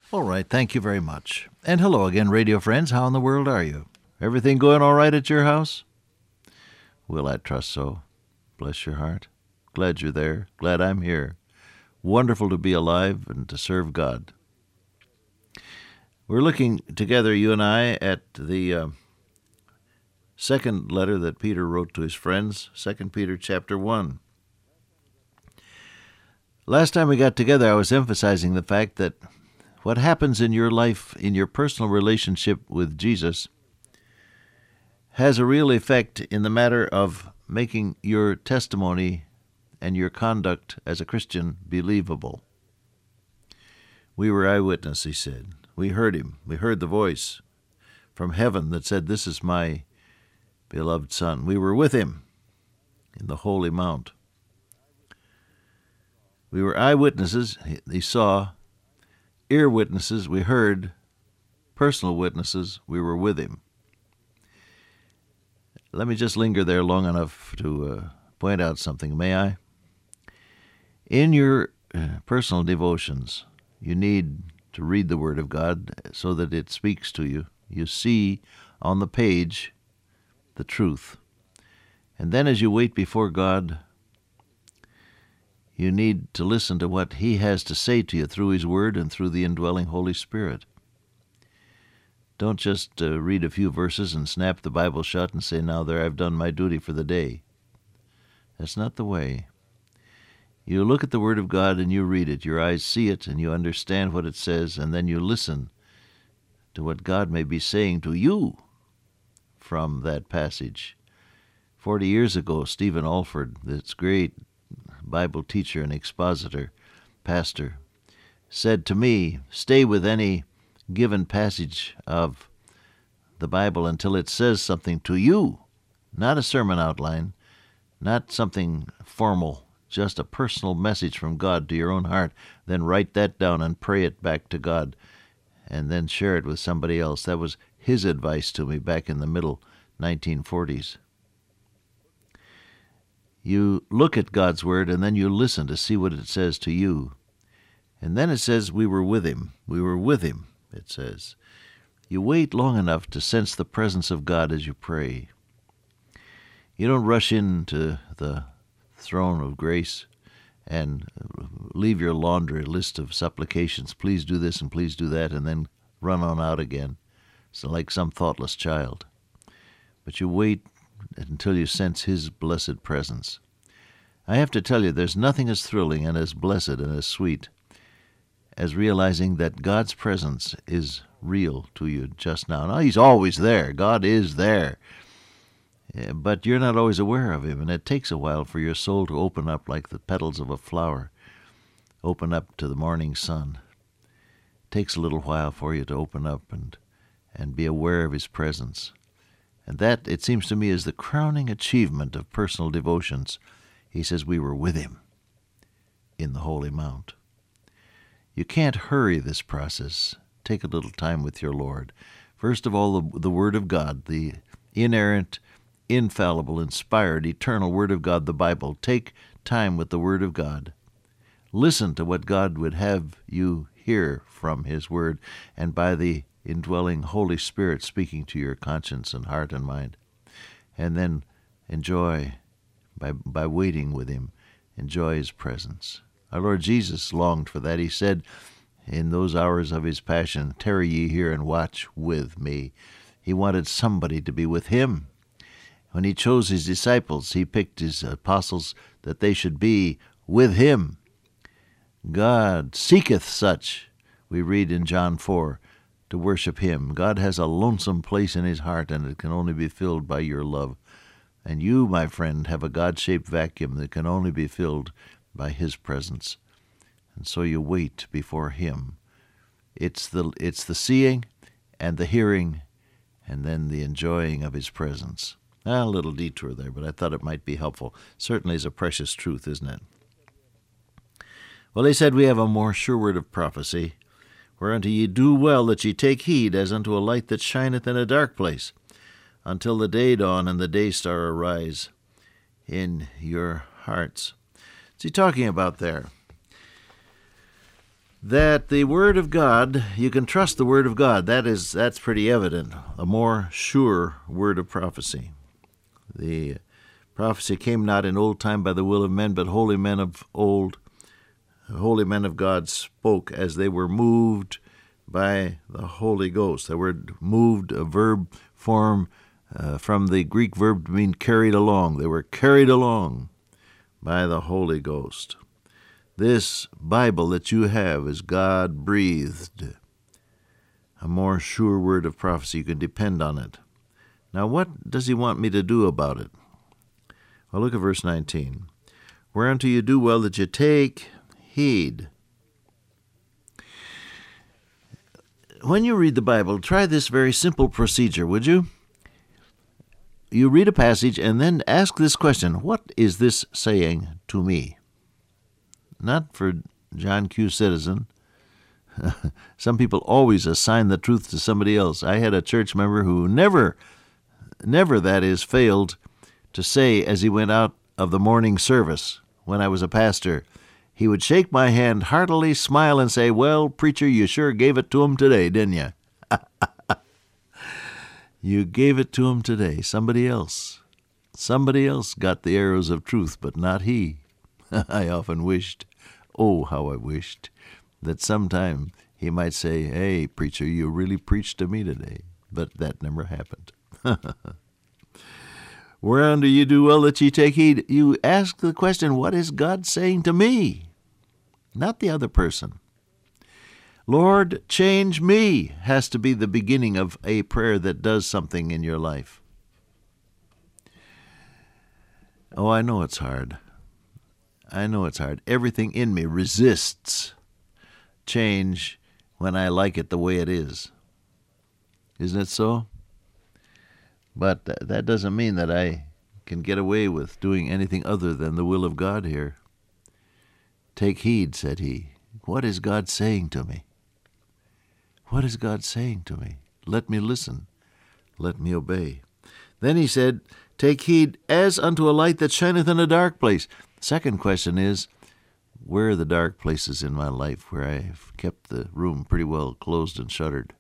All right, thank you very much. And hello again, radio friends. How in the world are you? Everything going all right at your house? Well, I trust so. Bless your heart. Glad you're there. Glad I'm here. Wonderful to be alive and to serve God. We're looking together, you and I, at the second letter that Peter wrote to his friends, 2 Peter chapter 1. Last time we got together, I was emphasizing the fact that what happens in your life, in your personal relationship with Jesus, has a real effect in the matter of making your testimony and your conduct as a Christian believable. We were eyewitness, he said. We heard him. We heard the voice from heaven that said, "This is my beloved Son." We were with him in the holy mount. We were eyewitnesses. He saw. Ear witnesses, we heard. Personal witnesses, we were with him. Let me just linger there long enough to point out something, may I? In your personal devotions, you need to read the Word of God so that it speaks to you. You see on the page the truth. And then as you wait before God, you need to listen to what He has to say to you through His Word and through the indwelling Holy Spirit. Don't just read a few verses and snap the Bible shut and say, "Now there, I've done my duty for the day." That's not the way. You look at the Word of God and you read it. Your eyes see it and you understand what it says, and then you listen to what God may be saying to you from that passage. 40 years ago, Stephen Alford, this great Bible teacher and expositor, pastor, said to me, "Stay with any given passage of the Bible until it says something to you, not a sermon outline, not something formal, just a personal message from God to your own heart. Then write that down and pray it back to God, and then share it with somebody else." That was his advice to me back in the middle 1940s. You look at God's Word, and then you listen to see what it says to you. And then it says, we were with him. We were with him, it says. You wait long enough to sense the presence of God as you pray. You don't rush into the throne of grace and leave your laundry list of supplications. Please do this and please do that, and then run on out again. It's like some thoughtless child. But you wait until you sense His blessed presence. I have to tell you, there's nothing as thrilling and as blessed and as sweet as realizing that God's presence is real to you just now. Now, He's always there. God is there. But you're not always aware of Him, and it takes a while for your soul to open up like the petals of a flower, open up to the morning sun. It takes a little while for you to open up and be aware of His presence. And that, it seems to me, is the crowning achievement of personal devotions. He says we were with Him in the Holy Mount. You can't hurry this process. Take a little time with your Lord. First of all, the Word of God, the inerrant, infallible, inspired, eternal Word of God, the Bible. Take time with the Word of God. Listen to what God would have you hear from His Word, and by the indwelling Holy Spirit speaking to your conscience and heart and mind. And then enjoy, by waiting with Him, enjoy His presence. Our Lord Jesus longed for that. He said in those hours of His passion, "Tarry ye here and watch with me." He wanted somebody to be with Him. When He chose His disciples, He picked His apostles that they should be with Him. God seeketh such, we read in John 4, to worship Him. God has a lonesome place in His heart, and it can only be filled by your love. And you, my friend, have a God-shaped vacuum that can only be filled by His presence. And so you wait before Him. It's the seeing and the hearing and then the enjoying of His presence. A little detour there, but I thought it might be helpful. Certainly is a precious truth, isn't it? Well, he said we have a more sure word of prophecy, whereunto ye do well that ye take heed as unto a light that shineth in a dark place, until the day dawn and the day star arise in your hearts. What's he talking about there? that the Word of God, you can trust the Word of God. That's pretty evident. A more sure word of prophecy. The prophecy came not in old time by the will of men, but holy men of old, holy men of God spoke as they were moved by the Holy Ghost. The word moved, a verb form from the Greek verb to mean carried along. They were carried along by the Holy Ghost. This Bible that you have is God-breathed, a more sure word of prophecy. You can depend on it. Now, what does he want me to do about it? Well, look at verse 19. Whereunto you do well that you take heed. When you read the Bible, try this very simple procedure, would you? You read a passage and then ask this question: what is this saying to me? Not for John Q. Citizen. Some people always assign the truth to somebody else. I had a church member who never, that is, failed to say as he went out of the morning service when I was a pastor, he would shake my hand heartily, smile, and say, "Well, preacher, you sure gave it to him today, didn't you?" You gave it to him today. Somebody else got the arrows of truth, but not he. I often wished, oh, how I wished, that sometime he might say, "Hey, preacher, you really preached to me today." But that never happened. Whereunto you do well that ye take heed. You ask the question, what is God saying to me? Not the other person. Lord, change me has to be the beginning of a prayer that does something in your life. Oh, I know it's hard. Everything in me resists change when I like it the way it is. Isn't it so? But that doesn't mean that I can get away with doing anything other than the will of God here. Take heed, said he. What is God saying to me? What is God saying to me? Let me listen. Let me obey. Then he said, take heed as unto a light that shineth in a dark place. Second question is, where are the dark places in my life where I've kept the room pretty well closed and shuttered?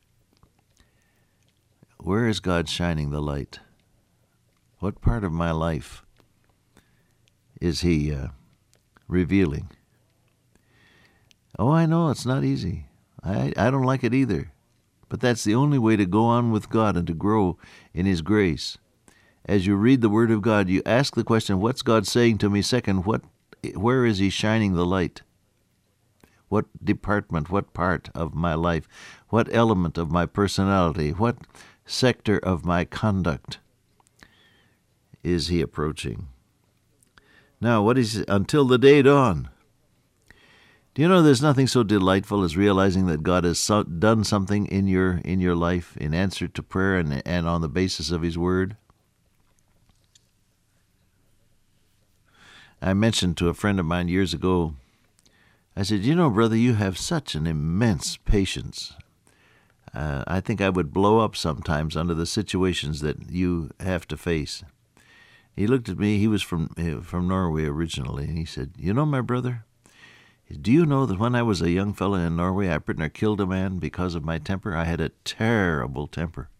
Where is God shining the light? What part of my life is he revealing? Oh, I know it's not easy. I don't like it either. But that's the only way to go on with God and to grow in his grace. As you read the Word of God, you ask the question, what's God saying to me? Second, where is he shining the light? What department, what part of my life, what element of my personality, what sector of my conduct is he approaching? Now, what is it? Until the day dawn. Do you know there's nothing so delightful as realizing that God has done something in your life in answer to prayer and on the basis of his Word? I mentioned to a friend of mine years ago, I said, you know, brother, you have such an immense patience. I think I would blow up sometimes under the situations that you have to face. He looked at me, he was from Norway originally, and he said, you know, my brother, do you know that when I was a young fellow in Norway, I pretty near killed a man because of my temper? I had a terrible temper.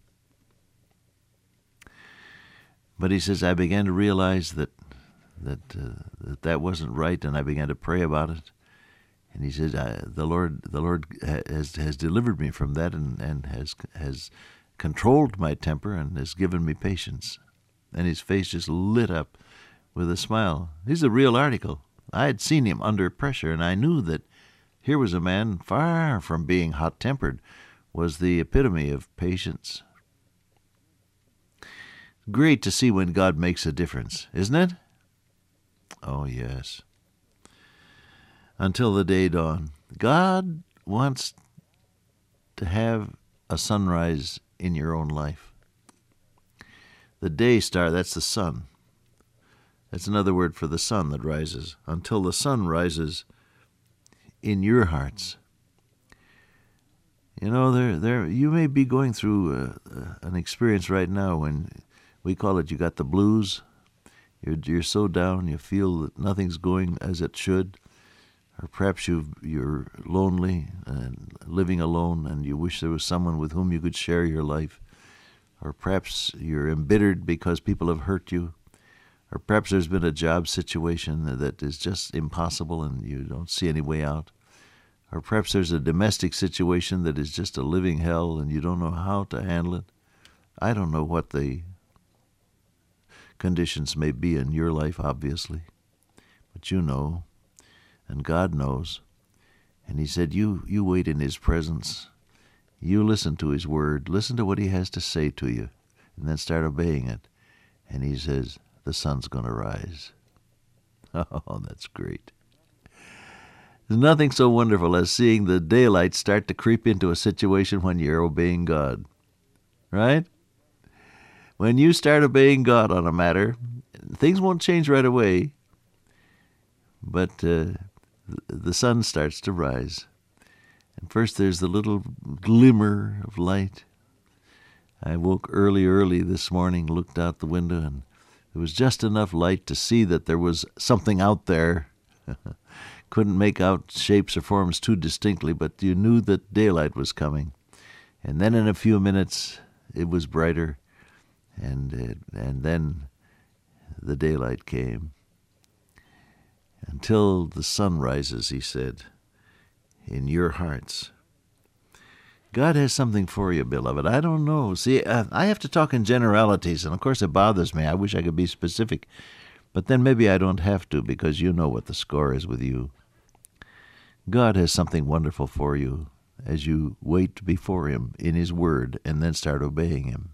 But he says, I began to realize that wasn't right, and I began to pray about it. And he said, the Lord has delivered me from that and has controlled my temper and has given me patience. And his face just lit up with a smile. He's a real article. I had seen him under pressure, and I knew that here was a man far from being hot-tempered, was the epitome of patience. Great to see when God makes a difference, isn't it? Oh, yes. Until the day dawn. God wants to have a sunrise in your own life. The day star, that's the sun. That's another word for the sun that rises. Until the sun rises in your hearts. You know, you may be going through an experience right now when we call it you got the blues. You're so down, you feel that nothing's going as it should, Or perhaps you're lonely and living alone and you wish there was someone with whom you could share your life. Or perhaps you're embittered because people have hurt you. Or perhaps there's been a job situation that is just impossible and you don't see any way out. Or perhaps there's a domestic situation that is just a living hell and you don't know how to handle it. I don't know what the conditions may be in your life, obviously. But you know, and God knows. And he said, you wait in his presence. You listen to his word. Listen to what he has to say to you, and then start obeying it. And he says, the sun's going to rise. Oh, that's great. There's nothing so wonderful as seeing the daylight start to creep into a situation when you're obeying God. Right? When you start obeying God on a matter, things won't change right away, but the sun starts to rise. And first there's the little glimmer of light. I woke early this morning, looked out the window, and there was just enough light to see that there was something out there. Couldn't make out shapes or forms too distinctly, but you knew that daylight was coming. And then in a few minutes it was brighter, and then the daylight came. Until the sun rises, he said, in your hearts. God has something for you, beloved. I don't know. See, I have to talk in generalities, and of course it bothers me. I wish I could be specific, but then maybe I don't have to because you know what the score is with you. God has something wonderful for you as you wait before him in his word and then start obeying him.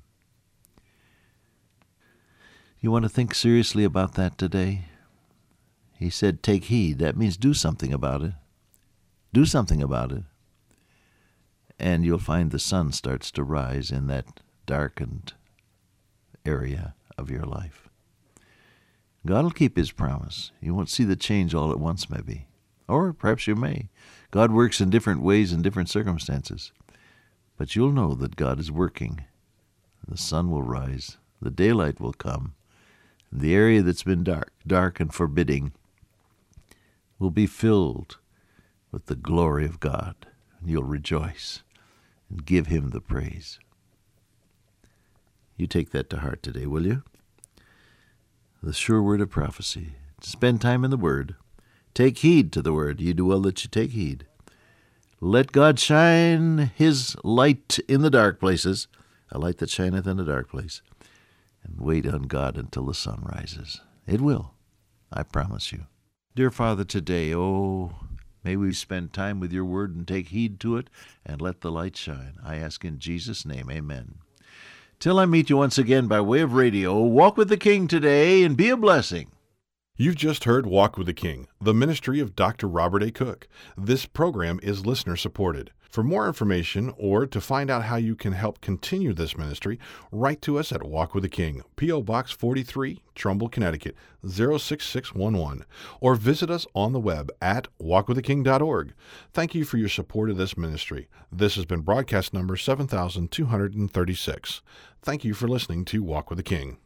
You want to think seriously about that today? He said, take heed. That means do something about it. Do something about it. And you'll find the sun starts to rise in that darkened area of your life. God will keep his promise. You won't see the change all at once, maybe. Or perhaps you may. God works in different ways in different circumstances. But you'll know that God is working. The sun will rise. The daylight will come. And the area that's been dark and forbidding, will be filled with the glory of God, and you'll rejoice and give him the praise. You take that to heart today, will you? The sure word of prophecy. Spend time in the word. Take heed to the word. You do well that you take heed. Let God shine his light in the dark places, a light that shineth in a dark place, and wait on God until the sun rises. It will, I promise you. Dear Father, today, may we spend time with your word and take heed to it and let the light shine. I ask in Jesus' name, amen. Till I meet you once again by way of radio, walk with the King today and be a blessing. You've just heard Walk with the King, the ministry of Dr. Robert A. Cook. This program is listener-supported. For more information or to find out how you can help continue this ministry, write to us at Walk with the King, P.O. Box 43, Trumbull, Connecticut, 06611, or visit us on the web at walkwiththeking.org. Thank you for your support of this ministry. This has been broadcast number 7236. Thank you for listening to Walk with the King.